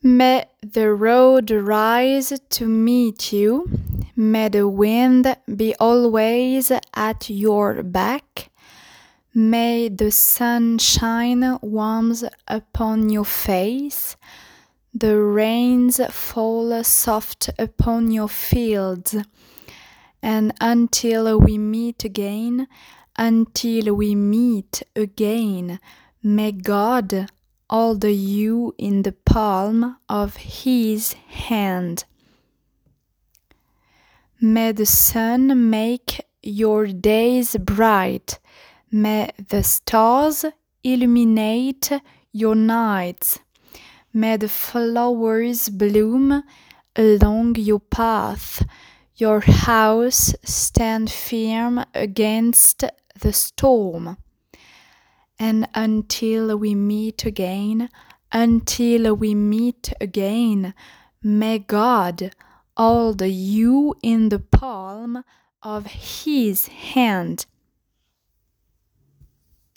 May the road rise to meet you, may the wind be always at your back, may the sun shine warm upon your face, the rains fall soft upon your fields, and until we meet again, may God hold you in the palm of His hand. May the sun make your days bright, may the stars illuminate your nights, may the flowers bloom along your path, your house stand firm against the storm. And until we meet again, may God hold you in the palm of His hand.